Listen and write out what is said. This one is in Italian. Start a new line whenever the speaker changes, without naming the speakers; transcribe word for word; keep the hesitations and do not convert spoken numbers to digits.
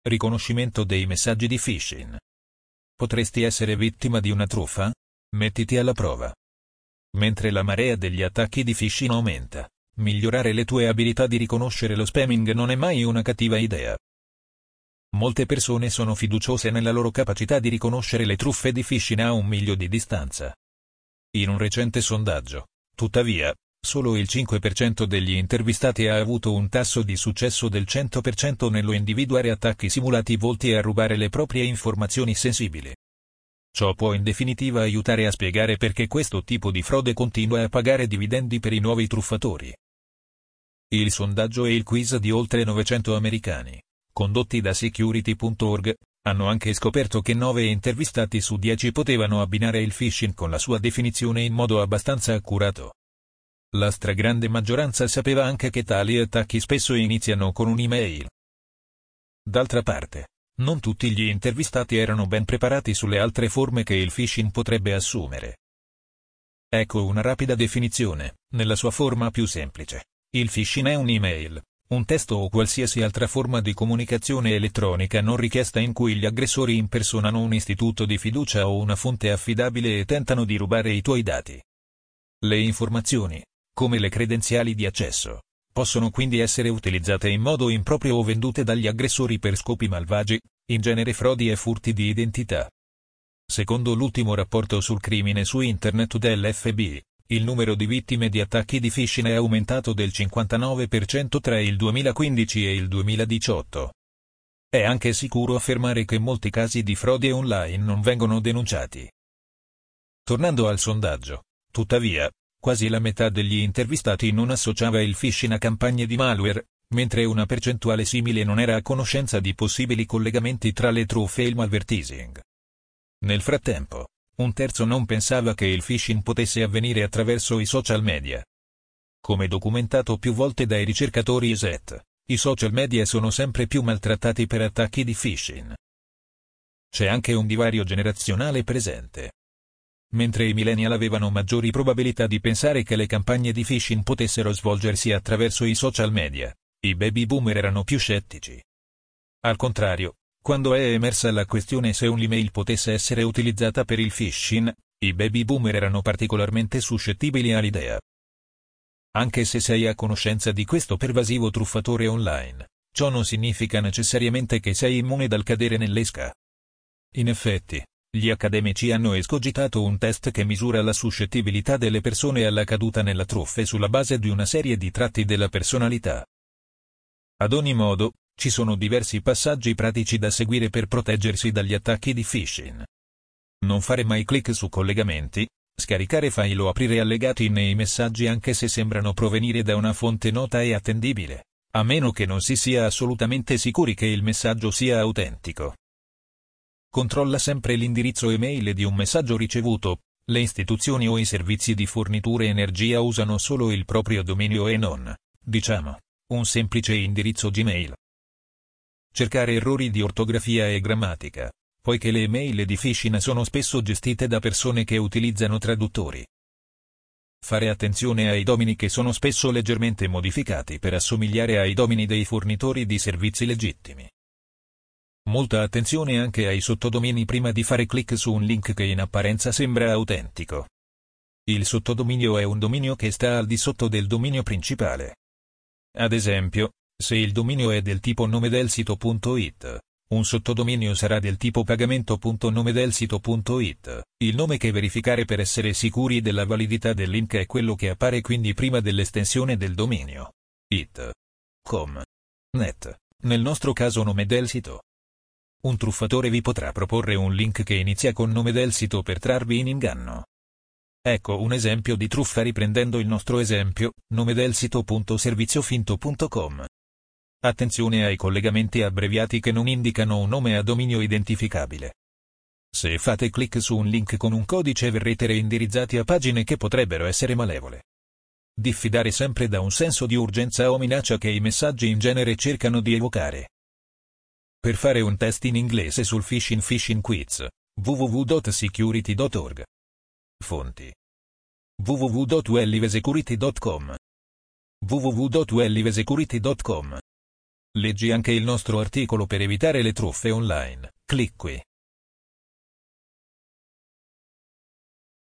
Riconoscimento dei messaggi di phishing. Potresti essere vittima di una truffa? Mettiti alla prova. Mentre la marea degli attacchi di phishing aumenta, migliorare le tue abilità di riconoscere lo spamming non è mai una cattiva idea. Molte persone sono fiduciose nella loro capacità di riconoscere le truffe di phishing a un miglio di distanza. In un recente sondaggio, tuttavia, solo il cinque per cento degli intervistati ha avuto un tasso di successo del cento per cento nello individuare attacchi simulati volti a rubare le proprie informazioni sensibili. Ciò può in definitiva aiutare a spiegare perché questo tipo di frode continua a pagare dividendi per i nuovi truffatori. Il sondaggio e il quiz di oltre novecento americani, condotti da security punto org, hanno anche scoperto che nove intervistati su dieci potevano abbinare il phishing con la sua definizione in modo abbastanza accurato. La stragrande maggioranza sapeva anche che tali attacchi spesso iniziano con un'email. D'altra parte, non tutti gli intervistati erano ben preparati sulle altre forme che il phishing potrebbe assumere. Ecco una rapida definizione, nella sua forma più semplice. Il phishing è un'email, un testo o qualsiasi altra forma di comunicazione elettronica non richiesta in cui gli aggressori impersonano un istituto di fiducia o una fonte affidabile e tentano di rubare i tuoi dati. Le informazioni, come le credenziali di accesso, possono quindi essere utilizzate in modo improprio o vendute dagli aggressori per scopi malvagi, in genere frodi e furti di identità. Secondo l'ultimo rapporto sul crimine su Internet dell'F B I, il numero di vittime di attacchi di phishing è aumentato del cinquantanove per cento tra il duemilaquindici e il duemiladiciotto. È anche sicuro affermare che molti casi di frode online non vengono denunciati. Tornando al sondaggio, tuttavia, quasi la metà degli intervistati non associava il phishing a campagne di malware, mentre una percentuale simile non era a conoscenza di possibili collegamenti tra le truffe e il malvertising. Nel frattempo, un terzo non pensava che il phishing potesse avvenire attraverso i social media. Come documentato più volte dai ricercatori I S E T, i social media sono sempre più maltrattati per attacchi di phishing. C'è anche un divario generazionale presente. Mentre i millennial avevano maggiori probabilità di pensare che le campagne di phishing potessero svolgersi attraverso i social media, i baby boomer erano più scettici. Al contrario, quando è emersa la questione se un'email potesse essere utilizzata per il phishing, i baby boomer erano particolarmente suscettibili all'idea. Anche se sei a conoscenza di questo pervasivo truffatore online, ciò non significa necessariamente che sei immune dal cadere nell'esca. In effetti, gli accademici hanno escogitato un test che misura la suscettibilità delle persone alla caduta nella truffa sulla base di una serie di tratti della personalità. Ad ogni modo, ci sono diversi passaggi pratici da seguire per proteggersi dagli attacchi di phishing. Non fare mai clic su collegamenti, scaricare file o aprire allegati nei messaggi anche se sembrano provenire da una fonte nota e attendibile, a meno che non si sia assolutamente sicuri che il messaggio sia autentico. Controlla sempre l'indirizzo email di un messaggio ricevuto. Le istituzioni o i servizi di fornitura energia usano solo il proprio dominio e non, diciamo, un semplice indirizzo Gmail. Cercare errori di ortografia e grammatica, poiché le email di phishing sono spesso gestite da persone che utilizzano traduttori. Fare attenzione ai domini che sono spesso leggermente modificati per assomigliare ai domini dei fornitori di servizi legittimi. Molta attenzione anche ai sottodomini prima di fare clic su un link che in apparenza sembra autentico. Il sottodominio è un dominio che sta al di sotto del dominio principale. Ad esempio, se il dominio è del tipo nomedelsito punto it, un sottodominio sarà del tipo pagamento punto nomedelsito punto it. Il nome che verificare per essere sicuri della validità del link è quello che appare quindi prima dell'estensione del dominio. It. Com. Net. Nel nostro caso nome del sito. Un truffatore vi potrà proporre un link che inizia con nome del sito per trarvi in inganno. Ecco un esempio di truffa riprendendo il nostro esempio, nomedelsito punto serviziofinto punto com. Attenzione ai collegamenti abbreviati che non indicano un nome a dominio identificabile. Se fate clic su un link con un codice verrete reindirizzati a pagine che potrebbero essere malevole. Diffidare sempre da un senso di urgenza o minaccia che i messaggi in genere cercano di evocare. Per fare un test in inglese sul phishing phishing quiz, w w w punto security punto org. Fonti: w w w punto wellivesecurity punto com, w w w punto wellivesecurity punto com. Leggi anche il nostro articolo per evitare le truffe online. Clic qui.